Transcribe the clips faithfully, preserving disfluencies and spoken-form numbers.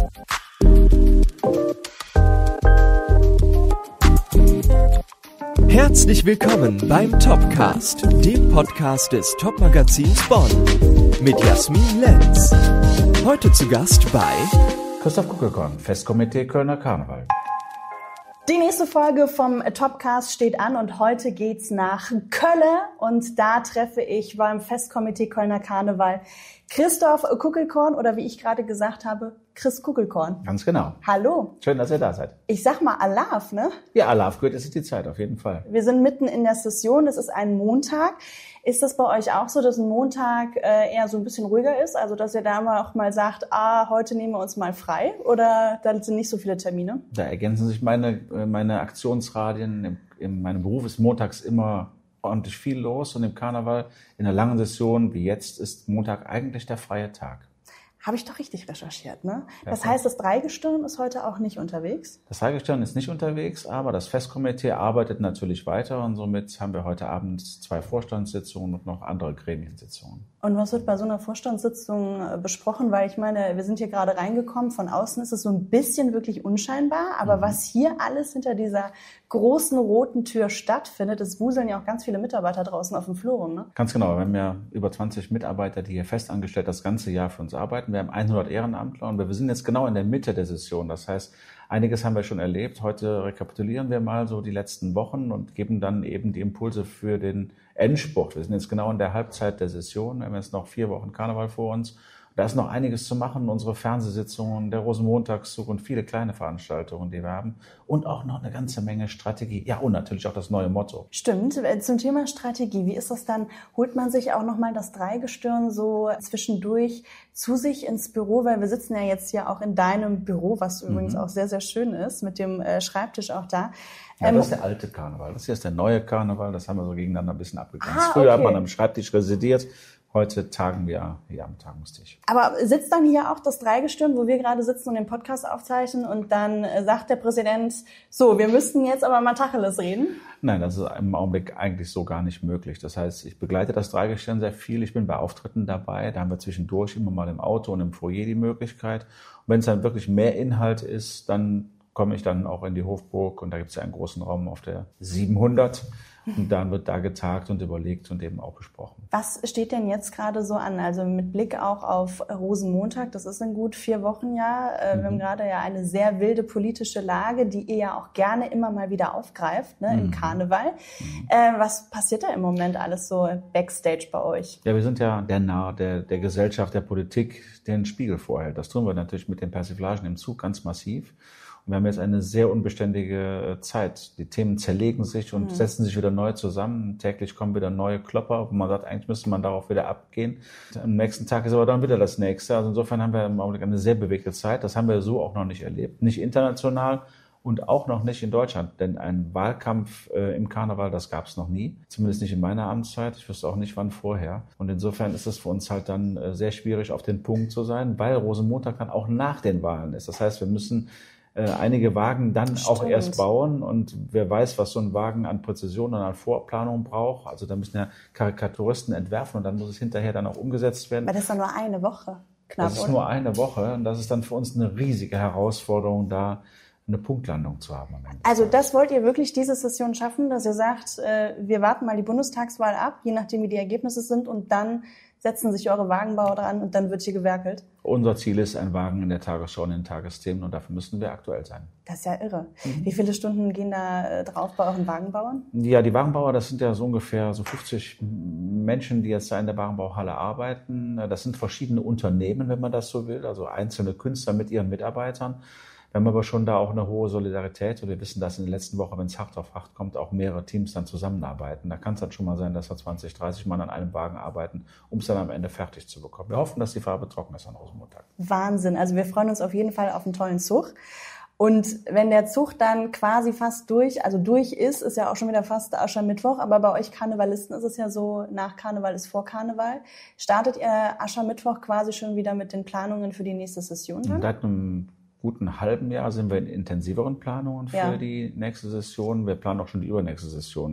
Herzlich willkommen beim Topcast, dem Podcast des Top-Magazins Bonn mit Jasmin Lenz. Heute zu Gast bei Christoph Kuckelkorn, Festkomitee Kölner Karneval. Die nächste Folge vom Topcast steht an und heute geht's nach Köln und da treffe ich beim Festkomitee Kölner Karneval Christoph Kuckelkorn oder wie ich gerade gesagt habe, Chris Kuckelkorn. Ganz genau. Hallo. Schön, dass ihr da seid. Ich sag mal Alaf, ne? Ja, Alaf gehört, es ist die Zeit, auf jeden Fall. Wir sind mitten in der Session, es ist ein Montag. Ist das bei euch auch so, dass ein Montag äh, eher so ein bisschen ruhiger ist? Also, dass ihr da mal auch mal sagt, ah, heute nehmen wir uns mal frei? Oder da sind nicht so viele Termine? Da ergänzen sich meine, meine Aktionsradien. In, in meinem Beruf ist montags immer ordentlich viel los und im Karneval in einer langen Session wie jetzt ist Montag eigentlich der freie Tag. Habe ich doch richtig recherchiert, ne? Das heißt, das Dreigestirn ist heute auch nicht unterwegs? Das Dreigestirn ist nicht unterwegs, aber das Festkomitee arbeitet natürlich weiter und somit haben wir heute Abend zwei Vorstandssitzungen und noch andere Gremiensitzungen. Und was wird bei so einer Vorstandssitzung besprochen? Weil ich meine, wir sind hier gerade reingekommen, von außen ist es so ein bisschen wirklich unscheinbar, aber mhm. was hier alles hinter dieser großen roten Tür stattfindet, es wuseln ja auch ganz viele Mitarbeiter draußen auf dem Flur rum, ne? Ganz genau, wir haben ja über zwanzig Mitarbeiter, die hier festangestellt das ganze Jahr für uns arbeiten. Wir haben hundert Ehrenamtler und wir sind jetzt genau in der Mitte der Session. Das heißt, einiges haben wir schon erlebt. Heute rekapitulieren wir mal so die letzten Wochen und geben dann eben die Impulse für den Endspurt. Wir sind jetzt genau in der Halbzeit der Session. Wir haben jetzt noch vier Wochen Karneval vor uns. Da ist noch einiges zu machen, unsere Fernsehsitzungen, der Rosenmontagszug und viele kleine Veranstaltungen, die wir haben. Und auch noch eine ganze Menge Strategie. Ja, und natürlich auch das neue Motto. Stimmt. Zum Thema Strategie, wie ist das dann? Holt man sich auch nochmal das Dreigestirn so zwischendurch zu sich ins Büro? Weil wir sitzen ja jetzt hier auch in deinem Büro, was mhm. übrigens auch sehr, sehr schön ist, mit dem Schreibtisch auch da. Ja, das ist der alte Karneval. Das hier ist der neue Karneval. Das haben wir so gegeneinander ein bisschen abgegrenzt. Ah, Früher okay. hat man am Schreibtisch residiert. Heute tagen wir hier am Tagungstisch. Aber sitzt dann hier auch das Dreigestirn, wo wir gerade sitzen und den Podcast aufzeichnen und dann sagt der Präsident, so, wir müssten jetzt aber mal Tacheles reden? Nein, das ist im Augenblick eigentlich so gar nicht möglich. Das heißt, ich begleite das Dreigestirn sehr viel. Ich bin bei Auftritten dabei. Da haben wir zwischendurch immer mal im Auto und im Foyer die Möglichkeit. Und wenn es dann wirklich mehr Inhalt ist, dann komme ich dann auch in die Hofburg und da gibt es ja einen großen Raum auf der siebenhundert. Und dann wird da getagt und überlegt und eben auch besprochen. Was steht denn jetzt gerade so an? Also mit Blick auch auf Rosenmontag, das ist in gut vier Wochen ja. Wir mhm. haben gerade ja eine sehr wilde politische Lage, die ihr ja auch gerne immer mal wieder aufgreift, ne, mhm. im Karneval. Mhm. Äh, was passiert da im Moment alles so backstage bei euch? Ja, wir sind ja der Narr der, der Gesellschaft, der Politik, der den Spiegel vorhält. Das tun wir natürlich mit den Persiflagen im Zug ganz massiv. Wir haben jetzt eine sehr unbeständige Zeit. Die Themen zerlegen sich und mhm. setzen sich wieder neu zusammen. Täglich kommen wieder neue Klopper, wo man sagt, eigentlich müsste man darauf wieder abgehen. Am nächsten Tag ist aber dann wieder das nächste. Also insofern haben wir im Augenblick eine sehr bewegte Zeit. Das haben wir so auch noch nicht erlebt. Nicht international und auch noch nicht in Deutschland. Denn ein Wahlkampf äh, im Karneval, das gab es noch nie. Zumindest nicht in meiner Amtszeit. Ich wüsste auch nicht, wann vorher. Und insofern ist es für uns halt dann äh, sehr schwierig, auf den Punkt zu sein, weil Rosenmontag dann auch nach den Wahlen ist. Das heißt, wir müssen Äh, einige Wagen dann Stimmt. auch erst bauen und wer weiß, was so ein Wagen an Präzision und an Vorplanung braucht. Also da müssen ja Karikaturisten entwerfen und dann muss es hinterher dann auch umgesetzt werden. Aber das ist doch nur eine Woche knapp, Das ist oder? nur eine Woche und das ist dann für uns eine riesige Herausforderung, da eine Punktlandung zu haben. Also das wollt ihr wirklich diese Session schaffen, dass ihr sagt, äh, wir warten mal die Bundestagswahl ab, je nachdem wie die Ergebnisse sind und dann setzen sich eure Wagenbauer dran und dann wird hier gewerkelt? Unser Ziel ist ein Wagen in der Tagesschau und in den Tagesthemen und dafür müssen wir aktuell sein. Das ist ja irre. Mhm. Wie viele Stunden gehen da äh, drauf bei euren Wagenbauern? Ja, die Wagenbauer, das sind ja so ungefähr so fünfzig Menschen, die jetzt da in der Wagenbauhalle arbeiten. Das sind verschiedene Unternehmen, wenn man das so will, also einzelne Künstler mit ihren Mitarbeitern. Wir haben aber schon da auch eine hohe Solidarität und wir wissen, dass in der letzten Woche, wenn es hart auf hart kommt, auch mehrere Teams dann zusammenarbeiten. Da kann es dann schon mal sein, dass da zwanzig, dreißig Mann an einem Wagen arbeiten, um es dann am Ende fertig zu bekommen. Wir hoffen, dass die Farbe trocken ist an Rosenmontag. Wahnsinn. Also wir freuen uns auf jeden Fall auf einen tollen Zug. Und wenn der Zug dann quasi fast durch, also durch ist, ist ja auch schon wieder fast Aschermittwoch, aber bei euch Karnevalisten ist es ja so, nach Karneval ist vor Karneval. Startet ihr Aschermittwoch quasi schon wieder mit den Planungen für die nächste Session dann? Seit einem guten halben Jahr sind wir in intensiveren Planungen für ja. die nächste Session. Wir planen auch schon die übernächste Session.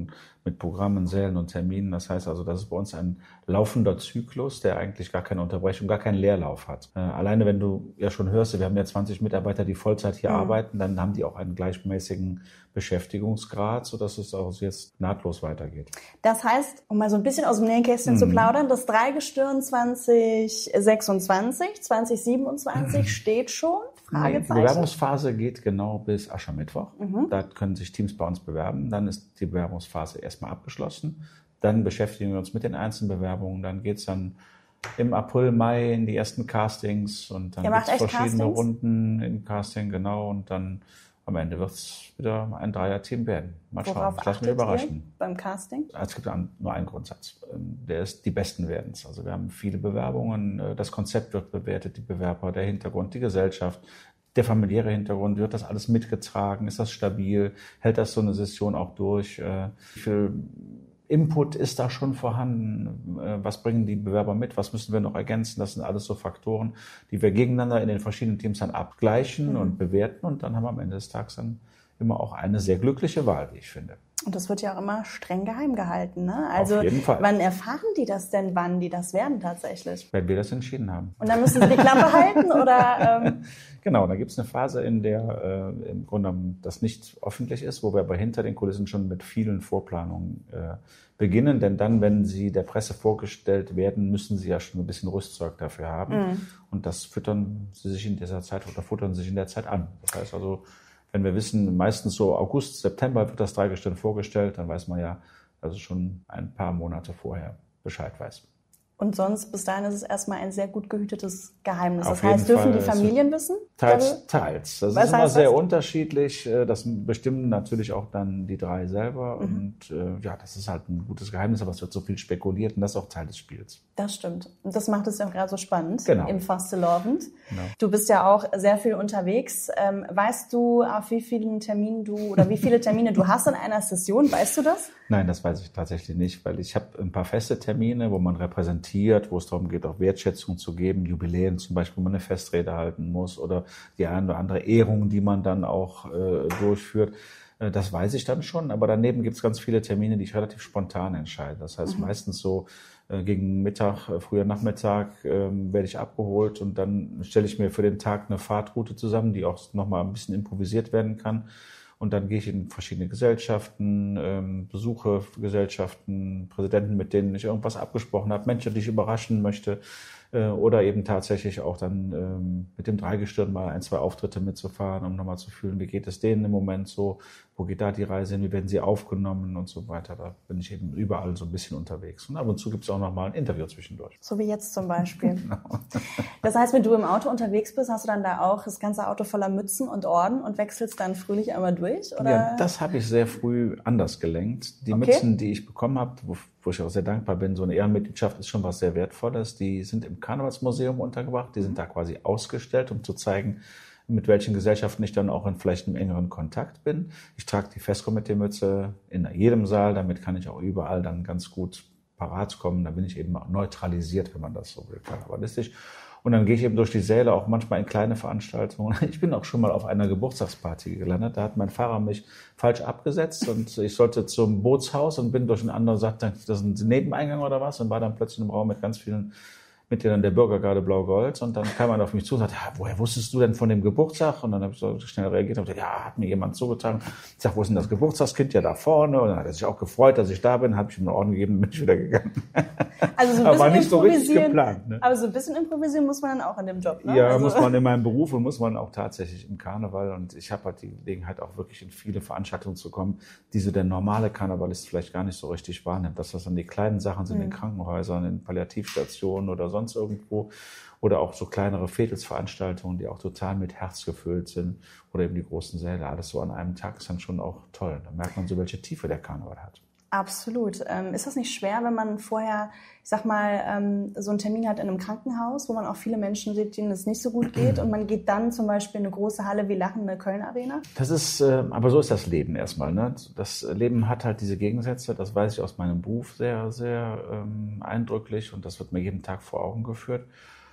mit Programmen, Sälen und Terminen. Das heißt also, das ist bei uns ein laufender Zyklus, der eigentlich gar keine Unterbrechung, gar keinen Leerlauf hat. Äh, alleine wenn du ja schon hörst, wir haben ja zwanzig Mitarbeiter, die Vollzeit hier mhm. arbeiten, dann haben die auch einen gleichmäßigen Beschäftigungsgrad, sodass es auch jetzt nahtlos weitergeht. Das heißt, um mal so ein bisschen aus dem Nähkästchen mhm. zu plaudern, das Dreigestirn zwanzig sechsundzwanzig, zwanzig siebenundzwanzig mhm. steht schon? Nee, die Bewerbungsphase geht genau bis Aschermittwoch. Mhm. Da können sich Teams bei uns bewerben. Dann ist die Bewerbungsphase erstmal abgeschlossen. Dann beschäftigen wir uns mit den einzelnen Bewerbungen. Dann geht's dann im April, Mai in die ersten Castings. Und dann gibt's verschiedene Castings? Runden im Casting, genau. Und dann am Ende wird's wieder ein Dreier-Team werden. Mal schauen. Worauf Ich lasse mich überraschen. Beim Casting? Es gibt nur einen Grundsatz. Der ist, die Besten werden's. Also wir haben viele Bewerbungen. Das Konzept wird bewertet, die Bewerber, der Hintergrund, die Gesellschaft, der familiäre Hintergrund. Wird das alles mitgetragen? Ist das stabil? Hält das so eine Session auch durch? Wie viel Input ist da schon vorhanden? Was bringen die Bewerber mit? Was müssen wir noch ergänzen? Das sind alles so Faktoren, die wir gegeneinander in den verschiedenen Teams dann abgleichen mhm. und bewerten. Und dann haben wir am Ende des Tages dann immer auch eine sehr glückliche Wahl, wie ich finde. Und das wird ja auch immer streng geheim gehalten, ne? Also auf jeden Fall. Wann erfahren die das denn, wann die das werden tatsächlich? Wenn wir das entschieden haben. Und dann müssen sie die Klappe halten oder? Ähm Genau, da gibt es eine Phase, in der äh, im Grunde genommen das nicht öffentlich ist, wo wir aber hinter den Kulissen schon mit vielen Vorplanungen äh, beginnen. Denn dann, wenn sie der Presse vorgestellt werden, müssen sie ja schon ein bisschen Rüstzeug dafür haben. Mhm. Und das füttern sie sich in dieser Zeit oder futtern sich in der Zeit an. Das heißt also, wenn wir wissen, meistens so August, September wird das Dreigestirn vorgestellt, dann weiß man ja, dass es schon ein paar Monate vorher Bescheid weiß. Und sonst, bis dahin ist es erstmal ein sehr gut gehütetes Geheimnis. Das heißt, dürfen die Familien wissen? Teils, teils. Das ist immer sehr unterschiedlich. Das bestimmen natürlich auch dann die drei selber. Mhm. Und äh, ja, das ist halt ein gutes Geheimnis, aber es wird so viel spekuliert und das ist auch Teil des Spiels. Das stimmt. Und das macht es ja auch gerade so spannend genau. im Fastelovend. Genau. Du bist ja auch sehr viel unterwegs. Ähm, weißt du, auf wie vielen Terminen du oder wie viele Termine du hast in einer Session? Weißt du das? Nein, das weiß ich tatsächlich nicht, weil ich habe ein paar feste Termine, wo man repräsentiert, wo es darum geht, auch Wertschätzung zu geben, Jubiläen zum Beispiel, wo man eine Festrede halten muss oder die eine oder andere Ehrung, die man dann auch äh, durchführt. Äh, das weiß ich dann schon, aber daneben gibt es ganz viele Termine, die ich relativ spontan entscheide. Das heißt, mhm. meistens so äh, gegen Mittag, äh, früher Nachmittag äh, werde ich abgeholt und dann stelle ich mir für den Tag eine Fahrtroute zusammen, die auch nochmal ein bisschen improvisiert werden kann. Und dann gehe ich in verschiedene Gesellschaften, ähm, besuche Gesellschaften, Präsidenten, mit denen ich irgendwas abgesprochen habe, Menschen, die ich überraschen möchte. Äh, oder eben tatsächlich auch dann ähm, mit dem Dreigestirn mal ein, zwei Auftritte mitzufahren, um nochmal zu fühlen, wie geht es denen im Moment so, wo geht da die Reise hin, wie werden sie aufgenommen und so weiter. Da bin ich eben überall so ein bisschen unterwegs. Und ab und zu gibt es auch nochmal ein Interview zwischendurch. So wie jetzt zum Beispiel. Genau. Das heißt, wenn du im Auto unterwegs bist, hast du dann da auch das ganze Auto voller Mützen und Orden und wechselst dann fröhlich einmal durch? Oder? Ja, das habe ich sehr früh anders gelenkt. Die okay. Mützen, die ich bekommen habe, wo, wo ich auch sehr dankbar bin, so eine Ehrenmitgliedschaft ist schon was sehr Wertvolles. Die sind im Karnevalsmuseum untergebracht, die sind da quasi ausgestellt, um zu zeigen, mit welchen Gesellschaften ich dann auch in vielleicht einem engeren Kontakt bin. Ich trage die Festkomitee-Mütze in jedem Saal, damit kann ich auch überall dann ganz gut parat kommen. Da bin ich eben neutralisiert, wenn man das so will, karnevalistisch. Und dann gehe ich eben durch die Säle, auch manchmal in kleine Veranstaltungen. Ich bin auch schon mal auf einer Geburtstagsparty gelandet. Da hat mein Fahrer mich falsch abgesetzt und ich sollte zum Bootshaus und bin durch einen anderen, sagte, das ist ein Nebeneingang oder was, und war dann plötzlich im Raum mit ganz vielen Mitgliedern der Bürgergarde Blau-Gold. Und dann kam man auf mich zu und sagte, ja, woher wusstest du denn von dem Geburtstag? Und dann habe ich so schnell reagiert und gesagt, ja, hat mir jemand zugetragen. Ich sage, wo ist denn das Geburtstagskind? Ja, da vorne. Und dann hat er sich auch gefreut, dass ich da bin, habe ich ihm eine Orden gegeben und bin ich wieder gegangen. Also so ein bisschen aber nicht so richtig improvisieren, geplant. Ne? Aber so ein bisschen improvisieren muss man dann auch in dem Job, ne? Ja, also. muss man in meinem Beruf und muss man auch tatsächlich im Karneval. Und ich habe halt die Gelegenheit, auch wirklich in viele Veranstaltungen zu kommen, die so der normale Karnevalist vielleicht gar nicht so richtig wahrnimmt. Dass das dann die kleinen Sachen sind, mhm. in Krankenhäusern, in Palliativstationen oder sonst irgendwo. Oder auch so kleinere Fädelsveranstaltungen, die auch total mit Herz gefüllt sind. Oder eben die großen Säle. Alles so an einem Tag ist dann schon auch toll. Da merkt man so, welche Tiefe der Karneval hat. Absolut. Ähm, ist das nicht schwer, wenn man vorher, ich sag mal, ähm, so einen Termin hat in einem Krankenhaus, wo man auch viele Menschen sieht, denen es nicht so gut geht, und man geht dann zum Beispiel in eine große Halle wie Lachende Köln-Arena? Das ist, äh, aber so ist das Leben erstmal. Ne? Das Leben hat halt diese Gegensätze. Das weiß ich aus meinem Beruf sehr, sehr ähm, eindrücklich, und das wird mir jeden Tag vor Augen geführt.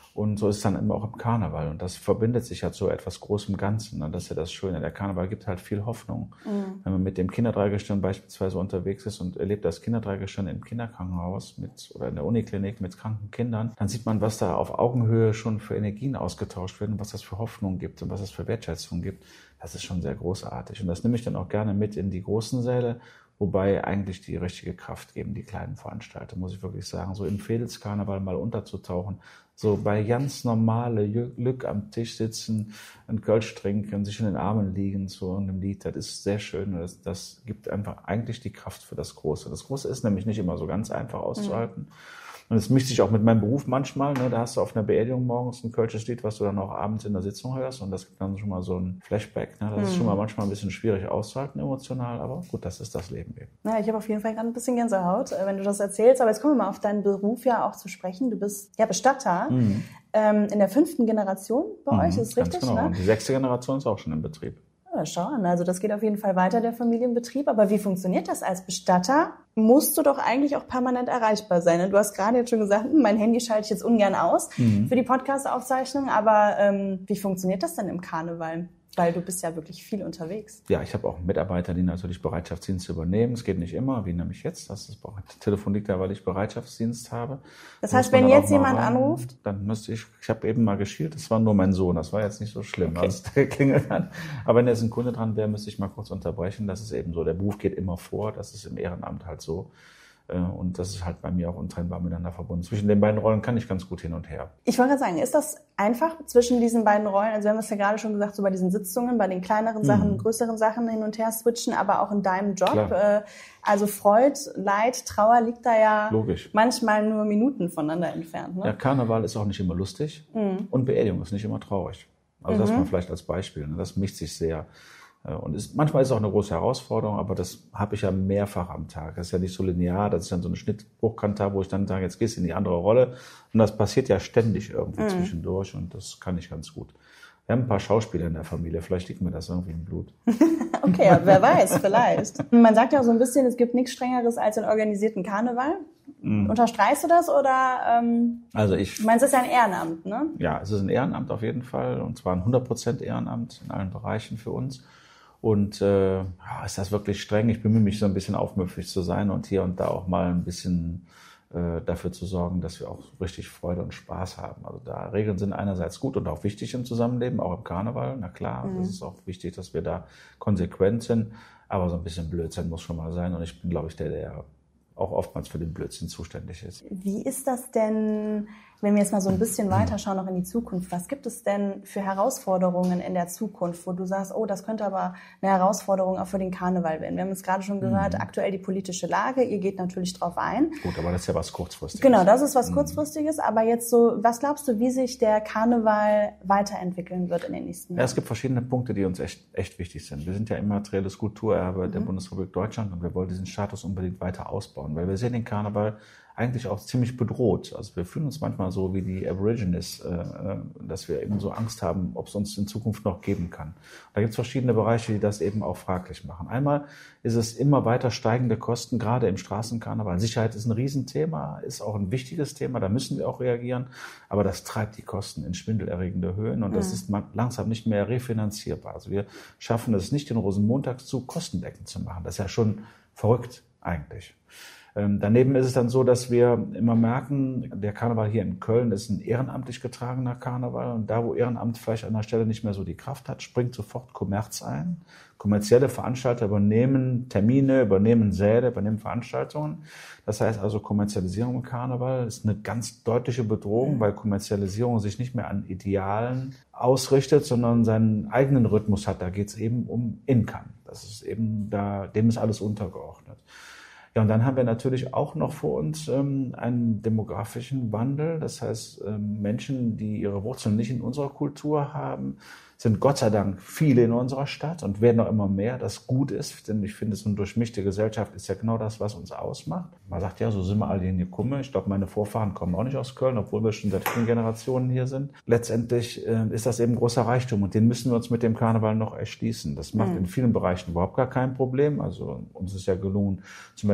Und so ist es dann immer auch im Karneval. Und das verbindet sich ja zu etwas großem Ganzen. Und das ist ja das Schöne. Der Karneval gibt halt viel Hoffnung. Mhm. Wenn man mit dem Kinderdreigestirn beispielsweise unterwegs ist und erlebt das Kinderdreigestirn im Kinderkrankenhaus mit, oder in der Uniklinik mit kranken Kindern, dann sieht man, was da auf Augenhöhe schon für Energien ausgetauscht werden, was das für Hoffnung gibt und was das für Wertschätzung gibt. Das ist schon sehr großartig. Und das nehme ich dann auch gerne mit in die großen Säle, wobei eigentlich die richtige Kraft geben, die kleinen Veranstaltungen, muss ich wirklich sagen. So im Veedelskarneval mal unterzutauchen, so bei ganz normale Glück am Tisch sitzen, ein Kölsch trinken, sich in den Armen liegen zu einem Lied, das ist sehr schön. Das, das gibt einfach eigentlich die Kraft für das Große. Das Große ist nämlich nicht immer so ganz einfach auszuhalten. Mhm. Und es mischt sich auch mit meinem Beruf manchmal, ne? Da hast du auf einer Beerdigung morgens ein kölsches Lied, was du dann auch abends in der Sitzung hörst. Und das gibt dann schon mal so ein Flashback. Ne? Das mhm. ist schon mal manchmal ein bisschen schwierig auszuhalten emotional, aber gut, das ist das Leben eben. Ja, ich habe auf jeden Fall gerade ein bisschen Gänsehaut, wenn du das erzählst. Aber jetzt kommen wir mal auf deinen Beruf ja auch zu sprechen. Du bist ja Bestatter mhm. ähm, in der fünften Generation bei mhm, euch, ist das richtig? Genau. Ne? Und die sechste Generation ist auch schon im Betrieb. Ja, schau an, also das geht auf jeden Fall weiter, der Familienbetrieb. Aber wie funktioniert das als Bestatter? Musst du doch eigentlich auch permanent erreichbar sein. Du hast gerade jetzt schon gesagt, mein Handy schalte ich jetzt ungern aus mhm. für die Podcast-Aufzeichnung. Aber ähm, wie funktioniert das denn im Karneval? Weil du bist ja wirklich viel unterwegs. Ja, ich habe auch Mitarbeiter, die natürlich Bereitschaftsdienste übernehmen. Es geht nicht immer, wie nämlich jetzt. Das, ist, das Telefon liegt da, weil ich Bereitschaftsdienst habe. Das heißt, wenn jetzt jemand rein, anruft? Dann müsste ich, ich habe eben mal geschielt, das war nur mein Sohn. Das war jetzt nicht so schlimm, okay. als der klingelt hat. Aber wenn jetzt ein Kunde dran wäre, müsste ich mal kurz unterbrechen. Das ist eben so. Der Beruf geht immer vor. Das ist im Ehrenamt halt so. Und das ist halt bei mir auch untrennbar miteinander verbunden. Zwischen den beiden Rollen kann ich ganz gut hin und her. Ich wollte gerade sagen, ist das einfach zwischen diesen beiden Rollen? Also wir haben es ja gerade schon gesagt, so bei diesen Sitzungen, bei den kleineren Sachen, mhm. größeren Sachen hin und her switchen, aber auch in deinem Job. Klar. Also Freud, Leid, Trauer liegt da ja Logisch. manchmal nur Minuten voneinander entfernt. Ne? Ja, Karneval ist auch nicht immer lustig mhm. und Beerdigung ist nicht immer traurig. Also mhm. das mal vielleicht als Beispiel. Das mischt sich sehr. Und ist, manchmal ist es auch eine große Herausforderung, aber das habe ich ja mehrfach am Tag. Das ist ja nicht so linear, das ist dann so eine Schnittbruchkante habe, wo ich dann sage, jetzt gehst du in die andere Rolle. Und das passiert ja ständig irgendwie mhm. zwischendurch und das kann ich ganz gut. Wir haben ein paar Schauspieler in der Familie, vielleicht liegt mir das irgendwie im Blut. Okay, ja, wer weiß, vielleicht. Man sagt ja auch so ein bisschen, es gibt nichts Strengeres als einen organisierten Karneval. Mhm. Unterstreichst du das oder ähm, also ich, du meinst, es ist ja ein Ehrenamt, ne? Ja, es ist ein Ehrenamt auf jeden Fall und zwar ein hundert Prozent Ehrenamt in allen Bereichen für uns. Und äh, ja, ist das wirklich streng? Ich bemühe mich so ein bisschen aufmüpfig zu sein und hier und da auch mal ein bisschen äh, dafür zu sorgen, dass wir auch richtig Freude und Spaß haben. Also da Regeln sind einerseits gut und auch wichtig im Zusammenleben, auch im Karneval. Na klar, mhm. das ist auch wichtig, dass wir da konsequent sind. Aber so ein bisschen Blödsinn muss schon mal sein. Und ich bin, glaube ich, der, der auch oftmals für den Blödsinn zuständig ist. Wie ist das denn, wenn wir jetzt mal so ein bisschen weiterschauen, noch in die Zukunft? Was gibt es denn für Herausforderungen in der Zukunft, wo du sagst, oh, das könnte aber eine Herausforderung auch für den Karneval werden? Wir haben es gerade schon gehört, mhm. aktuell die politische Lage, ihr geht natürlich drauf ein. Gut, aber das ist ja was Kurzfristiges. Genau, das ist was Kurzfristiges, mhm. aber jetzt so, was glaubst du, wie sich der Karneval weiterentwickeln wird in den nächsten Jahren? Ja, es gibt verschiedene Punkte, die uns echt, echt wichtig sind. Wir sind ja immaterielles Kulturerbe mhm. der Bundesrepublik Deutschland und wir wollen diesen Status unbedingt weiter ausbauen, weil wir sehen den Karneval eigentlich auch ziemlich bedroht. Also wir fühlen uns manchmal so wie die Aborigines, äh, dass wir eben so Angst haben, ob es uns in Zukunft noch geben kann. Da gibt es verschiedene Bereiche, die das eben auch fraglich machen. Einmal ist es immer weiter steigende Kosten, gerade im Straßenkarneval. Sicherheit ist ein Riesenthema, ist auch ein wichtiges Thema, da müssen wir auch reagieren. Aber das treibt die Kosten in schwindelerregende Höhen und das mhm. ist langsam nicht mehr refinanzierbar. Also wir schaffen es nicht, den Rosenmontagszug kostendeckend zu machen. Das ist ja schon verrückt eigentlich. Ähm, daneben ist es dann so, dass wir immer merken, der Karneval hier in Köln ist ein ehrenamtlich getragener Karneval und da, wo Ehrenamt vielleicht an der Stelle nicht mehr so die Kraft hat, springt sofort Kommerz ein. Kommerzielle Veranstalter übernehmen Termine, übernehmen Säle, übernehmen Veranstaltungen. Das heißt also, Kommerzialisierung im Karneval ist eine ganz deutliche Bedrohung, weil Kommerzialisierung sich nicht mehr an Idealen ausrichtet, sondern seinen eigenen Rhythmus hat. Da geht es eben um Income. Das ist eben da, dem ist alles untergeordnet. Ja, und dann haben wir natürlich auch noch vor uns ähm, einen demografischen Wandel. Das heißt, ähm, Menschen, die ihre Wurzeln nicht in unserer Kultur haben, sind Gott sei Dank viele in unserer Stadt und werden noch immer mehr, das gut ist. Denn ich finde, so eine durchmischte Gesellschaft ist ja genau das, was uns ausmacht. Man sagt ja, so sind wir alle hier gekommen. Ich glaube, meine Vorfahren kommen auch nicht aus Köln, obwohl wir schon seit vielen Generationen hier sind. Letztendlich äh, ist das eben großer Reichtum und den müssen wir uns mit dem Karneval noch erschließen. Das macht mhm. in vielen Bereichen überhaupt gar kein Problem. Also uns ist ja gelungen, zum Beispiel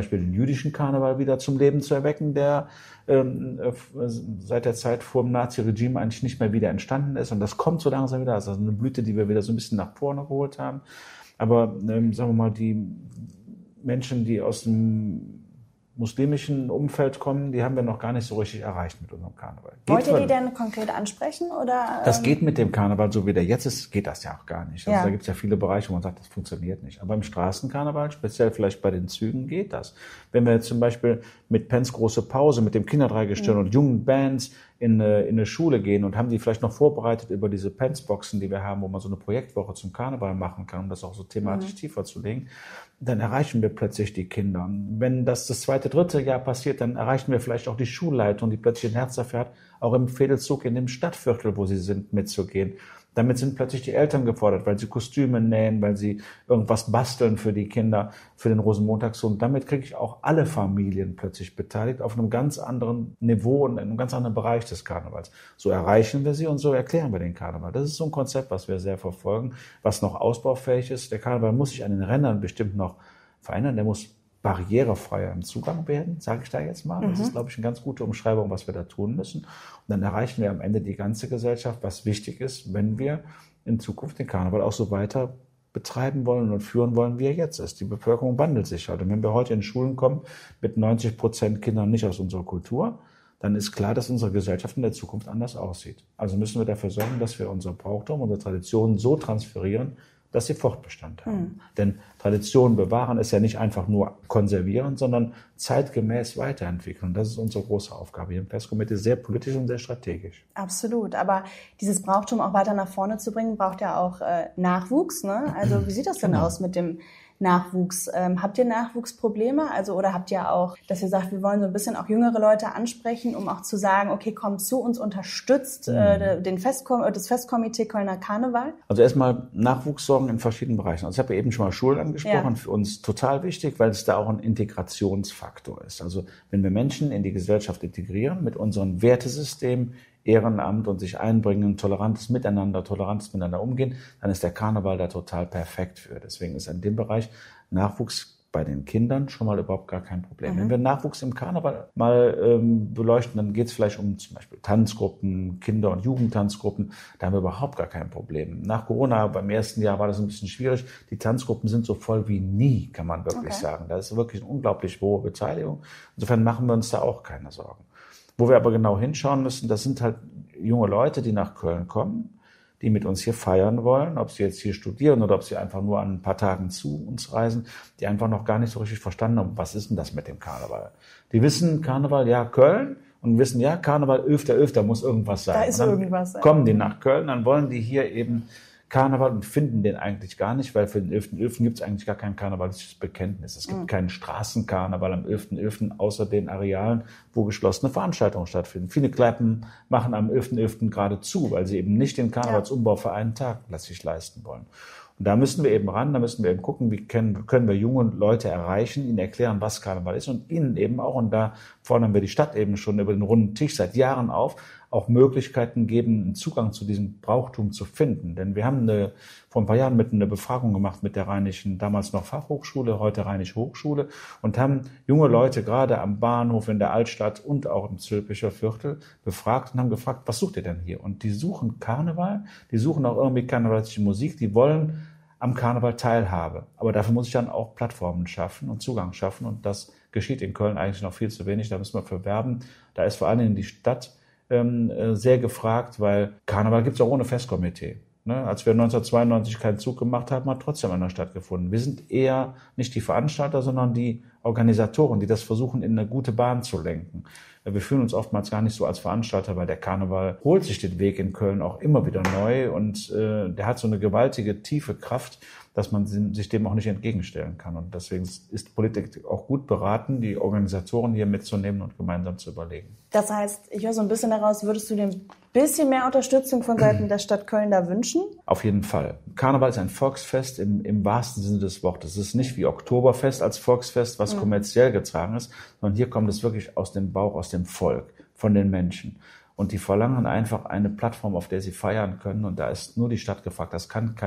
Beispiel den jüdischen Karneval wieder zum Leben zu erwecken, der ähm, seit der Zeit vor dem Nazi-Regime eigentlich nicht mehr wieder entstanden ist. Und das kommt so langsam wieder. Also eine Blüte, die wir wieder so ein bisschen nach vorne geholt haben. Aber ähm, sagen wir mal, die Menschen, die aus dem muslimischen Umfeld kommen, die haben wir noch gar nicht so richtig erreicht mit unserem Karneval. Geht Wollt ihr von, die denn konkret ansprechen? Oder, das ähm, geht mit dem Karneval, so wie der jetzt ist, geht das ja auch gar nicht. Also ja. Da gibt es ja viele Bereiche, wo man sagt, das funktioniert nicht. Aber im Straßenkarneval, speziell vielleicht bei den Zügen, geht das. Wenn wir jetzt zum Beispiel mit Pens große Pause, mit dem Kinderdreigestirn mhm. und jungen Bands in eine, in eine Schule gehen und haben die vielleicht noch vorbereitet über diese Pens-Boxen, die wir haben, wo man so eine Projektwoche zum Karneval machen kann, um das auch so thematisch mhm. tiefer zu legen, dann erreichen wir plötzlich die Kinder. Und wenn das das zweite, dritte Jahr passiert, dann erreichen wir vielleicht auch die Schulleitung, die plötzlich ein Herz dafür hat, auch im Fädelzug in dem Stadtviertel, wo sie sind, mitzugehen. Damit sind plötzlich die Eltern gefordert, weil sie Kostüme nähen, weil sie irgendwas basteln für die Kinder, für den Rosenmontag. Und damit kriege ich auch alle Familien plötzlich beteiligt auf einem ganz anderen Niveau und in einem ganz anderen Bereich des Karnevals. So erreichen wir sie und so erklären wir den Karneval. Das ist so ein Konzept, was wir sehr verfolgen, was noch ausbaufähig ist. Der Karneval muss sich an den Rändern bestimmt noch verändern. Der muss barrierefreier im Zugang werden, sage ich da jetzt mal. Das mhm. ist, glaube ich, eine ganz gute Umschreibung, was wir da tun müssen. Und dann erreichen wir am Ende die ganze Gesellschaft, was wichtig ist, wenn wir in Zukunft den Karneval auch so weiter betreiben wollen und führen wollen, wie er jetzt ist. Die Bevölkerung wandelt sich halt. Und wenn wir heute in Schulen kommen mit neunzig Prozent Kindern nicht aus unserer Kultur, dann ist klar, dass unsere Gesellschaft in der Zukunft anders aussieht. Also müssen wir dafür sorgen, dass wir unser Brauchtum, unsere Traditionen so transferieren, dass sie Fortbestand haben. Mhm. Denn Tradition bewahren ist ja nicht einfach nur konservieren, sondern zeitgemäß weiterentwickeln. Das ist unsere große Aufgabe hier im Festkomitee, sehr politisch und sehr strategisch. Absolut, aber dieses Brauchtum auch weiter nach vorne zu bringen, braucht ja auch äh, Nachwuchs, ne? Also wie sieht das denn genau. aus mit dem Nachwuchs? Ähm, habt ihr Nachwuchsprobleme? Also oder habt ihr auch, dass ihr sagt, wir wollen so ein bisschen auch jüngere Leute ansprechen, um auch zu sagen, okay, kommt zu uns, unterstützt mhm. äh, den Festkom- das Festkomitee Kölner Karneval? Also erstmal Nachwuchssorgen in verschiedenen Bereichen. Also ich habe ja eben schon mal Schulen angesprochen, ja. Für uns total wichtig, weil es da auch ein Integrationsfaktor ist. Also wenn wir Menschen in die Gesellschaft integrieren mit unserem Wertesystem, Ehrenamt und sich einbringen, tolerantes Miteinander, tolerantes Miteinander umgehen, dann ist der Karneval da total perfekt für. Deswegen ist in dem Bereich Nachwuchs bei den Kindern schon mal überhaupt gar kein Problem. Mhm. Wenn wir Nachwuchs im Karneval mal ähm, beleuchten, dann geht es vielleicht um zum Beispiel Tanzgruppen, Kinder- und Jugendtanzgruppen. Da haben wir überhaupt gar kein Problem. Nach Corona, beim ersten Jahr war das ein bisschen schwierig. Die Tanzgruppen sind so voll wie nie, kann man wirklich okay. sagen. Da ist wirklich eine unglaublich hohe Beteiligung. Insofern machen wir uns da auch keine Sorgen. Wo wir aber genau hinschauen müssen, das sind halt junge Leute, die nach Köln kommen, die mit uns hier feiern wollen, ob sie jetzt hier studieren oder ob sie einfach nur an ein paar Tagen zu uns reisen, die einfach noch gar nicht so richtig verstanden haben, was ist denn das mit dem Karneval? Die wissen, Karneval, ja, Köln, und wissen, ja, Karneval, elfter elfter muss irgendwas sein. Da ist irgendwas. Dann kommen die nach Köln, dann wollen die hier eben Karneval und finden den eigentlich gar nicht, weil für den elfter elfter gibt es eigentlich gar kein karnevalistisches Bekenntnis. Es gibt mhm. keinen Straßenkarneval am elfter elfter außer den Arealen, wo geschlossene Veranstaltungen stattfinden. Viele Kneipen machen am elfter elfter gerade zu, weil sie eben nicht den Karnevalsumbau für einen Tag sich leisten wollen. Und da müssen wir eben ran, da müssen wir eben gucken, wie können, können wir junge Leute erreichen, ihnen erklären, was Karneval ist und ihnen eben auch, und da fordern wir die Stadt eben schon über den runden Tisch seit Jahren auf, auch Möglichkeiten geben, einen Zugang zu diesem Brauchtum zu finden. Denn wir haben eine, vor ein paar Jahren mit eine Befragung gemacht mit der Rheinischen, damals noch Fachhochschule, heute Rheinische Hochschule, und haben junge Leute gerade am Bahnhof, in der Altstadt und auch im Zülpicher Viertel befragt und haben gefragt, was sucht ihr denn hier? Und die suchen Karneval, die suchen auch irgendwie karnevalistische Musik, die wollen am Karneval Teilhabe. Aber dafür muss ich dann auch Plattformen schaffen und Zugang schaffen, und das geschieht in Köln eigentlich noch viel zu wenig. Da müssen wir für werben. Da ist vor allen Dingen die Stadt ähm, sehr gefragt, weil Karneval gibt's auch ohne Festkomitee. Ne? Als wir neunzehnhundertzweiundneunzig keinen Zug gemacht haben, hat trotzdem einer stattgefunden. Wir sind eher nicht die Veranstalter, sondern die Organisatoren, die das versuchen, in eine gute Bahn zu lenken. Wir fühlen uns oftmals gar nicht so als Veranstalter, weil der Karneval holt sich den Weg in Köln auch immer wieder neu, und äh, der hat so eine gewaltige, tiefe Kraft, dass man sich dem auch nicht entgegenstellen kann. Und deswegen ist Politik auch gut beraten, die Organisatoren hier mitzunehmen und gemeinsam zu überlegen. Das heißt, ich höre so ein bisschen daraus, würdest du dir ein bisschen mehr Unterstützung von Seiten der Stadt Köln da wünschen? Auf jeden Fall. Karneval ist ein Volksfest im, im wahrsten Sinne des Wortes. Es ist nicht wie Oktoberfest als Volksfest, was mhm. kommerziell getragen ist, sondern hier kommt es wirklich aus dem Bauch, aus dem Volk, von den Menschen. Und die verlangen einfach eine Plattform, auf der sie feiern können. Und da ist nur die Stadt gefragt. Das kann kein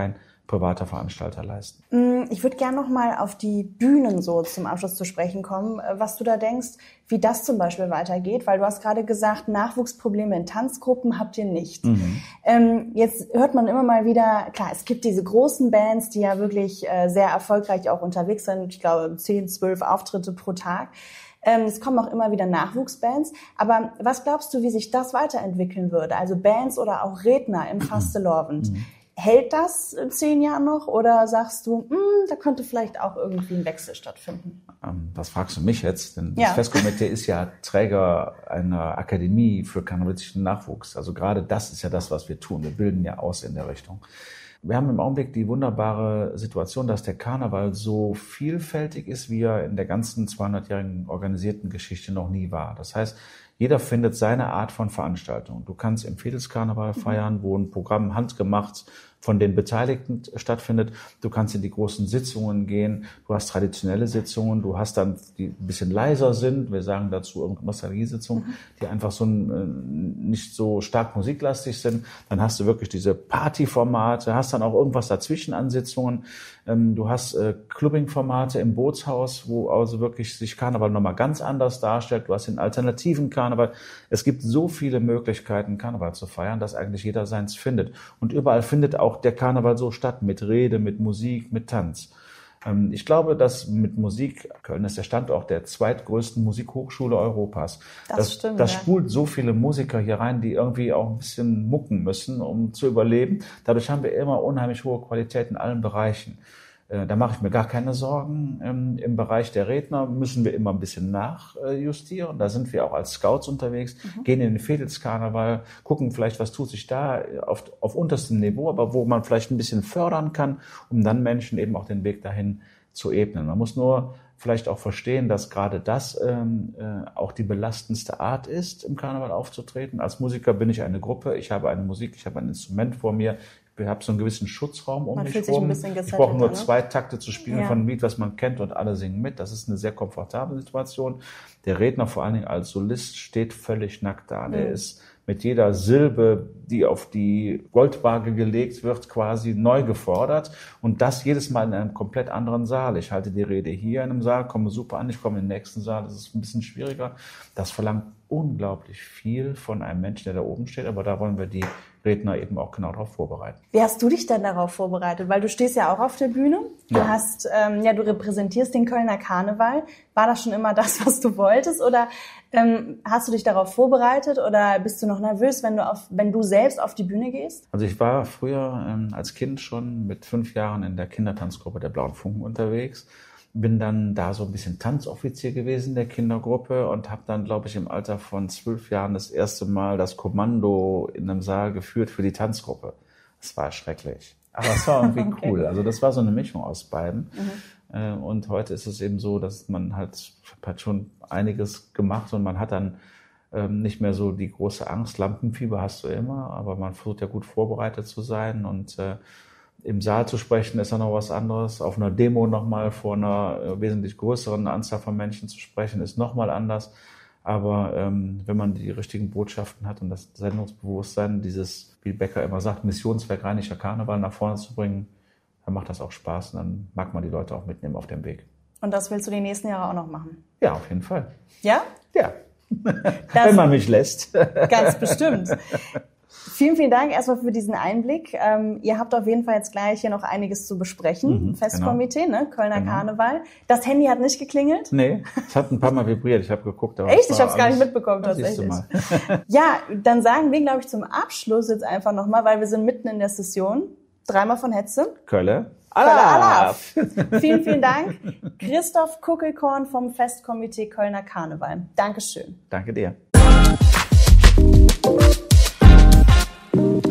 privater Veranstalter leisten. Ich würde gerne noch mal auf die Bühnen so zum Abschluss zu sprechen kommen, was du da denkst, wie das zum Beispiel weitergeht, weil du hast gerade gesagt, Nachwuchsprobleme in Tanzgruppen habt ihr nicht. Mhm. Ähm, jetzt hört man immer mal wieder, klar, es gibt diese großen Bands, die ja wirklich äh, sehr erfolgreich auch unterwegs sind, ich glaube zehn, zwölf Auftritte pro Tag. Ähm, es kommen auch immer wieder Nachwuchsbands. Aber was glaubst du, wie sich das weiterentwickeln würde? Also Bands oder auch Redner im Fastelovend. Mhm. Hält das in zehn Jahren noch oder sagst du, mh, da könnte vielleicht auch irgendwie ein Wechsel stattfinden? Ähm, das fragst du mich jetzt, denn ja. das Festkomitee ist ja Träger einer Akademie für cannabisischen Nachwuchs. Also gerade das ist ja das, was wir tun. Wir bilden ja aus in der Richtung. Wir haben im Augenblick die wunderbare Situation, dass der Karneval so vielfältig ist, wie er in der ganzen zweihundertjährigen organisierten Geschichte noch nie war. Das heißt, jeder findet seine Art von Veranstaltung. Du kannst im Veedelskarneval feiern, wo ein Programm handgemacht von den Beteiligten stattfindet. Du kannst in die großen Sitzungen gehen. Du hast traditionelle Sitzungen. Du hast dann, die ein bisschen leiser sind. Wir sagen dazu Nostalgiesitzungen, mhm. die einfach so nicht so stark musiklastig sind. Dann hast du wirklich diese Partyformate. Hast dann auch irgendwas dazwischen an Sitzungen. Du hast Clubbing-Formate im Bootshaus, wo also wirklich sich Karneval nochmal ganz anders darstellt. Du hast den alternativen Karneval. Es gibt so viele Möglichkeiten, Karneval zu feiern, dass eigentlich jeder seins findet. Und überall findet auch der Karneval so statt, mit Rede, mit Musik, mit Tanz. Ich glaube, dass mit Musik, Köln ist der Standort der zweitgrößten Musikhochschule Europas. Das, das stimmt. Das ja. spult so viele Musiker hier rein, die irgendwie auch ein bisschen mucken müssen, um zu überleben. Dadurch haben wir immer unheimlich hohe Qualität in allen Bereichen. Da mache ich mir gar keine Sorgen. Im Bereich der Redner müssen wir immer ein bisschen nachjustieren. Da sind wir auch als Scouts unterwegs, mhm. gehen in den Veedelskarneval, gucken vielleicht, was tut sich da auf, auf unterstem Niveau, aber wo man vielleicht ein bisschen fördern kann, um dann Menschen eben auch den Weg dahin zu ebnen. Man muss nur vielleicht auch verstehen, dass gerade das ähm, äh, auch die belastendste Art ist, im Karneval aufzutreten. Als Musiker bin ich eine Gruppe, ich habe eine Musik, ich habe ein Instrument vor mir, ich habe so einen gewissen Schutzraum um man mich fühlt sich rum. Ein bisschen ich brauche nur ne? zwei Takte zu spielen ja. von einem Lied, was man kennt, und alle singen mit. Das ist eine sehr komfortable Situation. Der Redner, vor allen Dingen als Solist, steht völlig nackt da. Der mhm. ist mit jeder Silbe, die auf die Goldwaage gelegt wird, quasi neu gefordert. Und das jedes Mal in einem komplett anderen Saal. Ich halte die Rede hier in einem Saal, komme super an, ich komme in den nächsten Saal, das ist ein bisschen schwieriger. Das verlangt unglaublich viel von einem Menschen, der da oben steht, aber da wollen wir die Redner eben auch genau darauf vorbereiten. Wie hast du dich denn darauf vorbereitet? Weil du stehst ja auch auf der Bühne. Du ja. hast, ähm, ja, du repräsentierst den Kölner Karneval. War das schon immer das, was du wolltest? Oder ähm, hast du dich darauf vorbereitet? Oder bist du noch nervös, wenn du auf, wenn du selbst auf die Bühne gehst? Also ich war früher ähm, als Kind schon mit fünf Jahren in der Kindertanzgruppe der Blauen Funken unterwegs. Bin dann da so ein bisschen Tanzoffizier gewesen der Kindergruppe und habe dann, glaube ich, im Alter von zwölf Jahren das erste Mal das Kommando in einem Saal geführt für die Tanzgruppe. Das war schrecklich, aber es war irgendwie okay. cool. Also das war so eine Mischung aus beiden. Mhm. Und heute ist es eben so, dass man halt, hat schon einiges gemacht und man hat dann nicht mehr so die große Angst. Lampenfieber hast du immer, aber man versucht ja gut vorbereitet zu sein und im Saal zu sprechen ist ja noch was anderes. Auf einer Demo nochmal vor einer wesentlich größeren Anzahl von Menschen zu sprechen, ist nochmal anders. Aber ähm, wenn man die richtigen Botschaften hat und das Sendungsbewusstsein, dieses, wie Becker immer sagt, Missionswerk rheinischer Karneval nach vorne zu bringen, dann macht das auch Spaß und dann mag man die Leute auch mitnehmen auf dem Weg. Und das willst du die nächsten Jahre auch noch machen? Ja, auf jeden Fall. Ja? Ja. Wenn man mich lässt. Ganz bestimmt. Vielen, vielen Dank erstmal für diesen Einblick. Ähm, ihr habt auf jeden Fall jetzt gleich hier noch einiges zu besprechen. Mhm, Festkomitee, genau. ne? Kölner genau. Karneval. Das Handy hat nicht geklingelt? Nee, es hat ein paar Mal vibriert. Ich habe geguckt. Aber echt? Ich habe es gar nicht mitbekommen, tatsächlich. Mal. Ja, dann sagen wir, glaube ich, zum Abschluss jetzt einfach nochmal, weil wir sind mitten in der Session. Dreimal von Hetze. Kölle. Alaf. Vielen, vielen Dank. Christoph Kuckelkorn vom Festkomitee Kölner Karneval. Dankeschön. Danke dir.